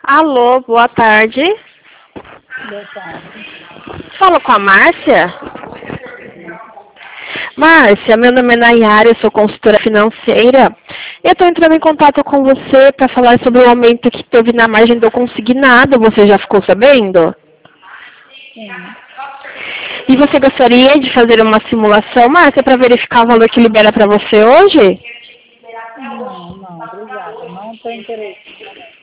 Alô, boa tarde. Boa tarde. Falo com a Márcia? Márcia, meu nome é Nayara, eu sou consultora financeira. Eu estou entrando em contato com você para falar sobre o aumento que teve na margem do consignado. Você já ficou sabendo? Sim. E você gostaria de fazer uma simulação, Márcia, para verificar o valor que libera para você hoje? Não, obrigada. Não tenho interesse no momento.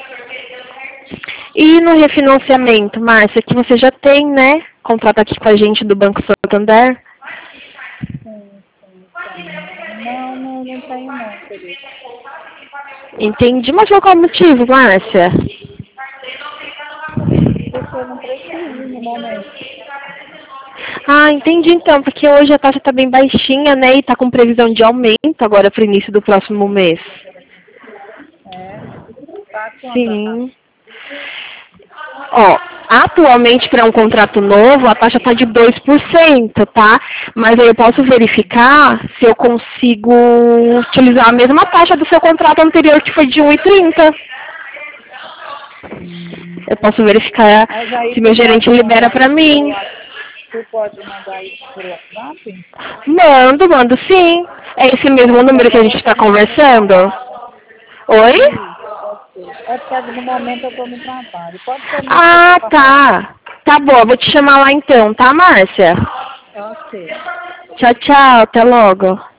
E no refinanciamento, Márcia, que você já tem, né? Contrato aqui com a gente do Banco Santander. Sim, tenho. Não tenho não interesse. Entendi, mas por qual motivo, Márcia? Porque eu não preciso no momento. Ah, entendi então, porque hoje a taxa está bem baixinha, né? E está com previsão de aumento agora para o início do próximo mês. É. Tá quanto a taxa? Sim. Ó, atualmente para um contrato novo a taxa está de 2%, tá? Mas aí eu posso verificar se eu consigo utilizar a mesma taxa do seu contrato anterior, que foi de 1,30. Eu posso verificar Mas aí se tu meu gerente pode libera mandar para isso por mim. WhatsApp. Tu pode mandar isso por WhatsApp? Mando sim. É esse mesmo Porque número que a agora gente eu está estou no conversando? trabalho. Oi? Isso, pode ser. É porque no momento eu estou no trabalho. Pode ser mais daqui Ah, para frente. tá. Tá bom, vou te chamar lá então, tá, Márcia? Ok. Tchau, tchau, até logo.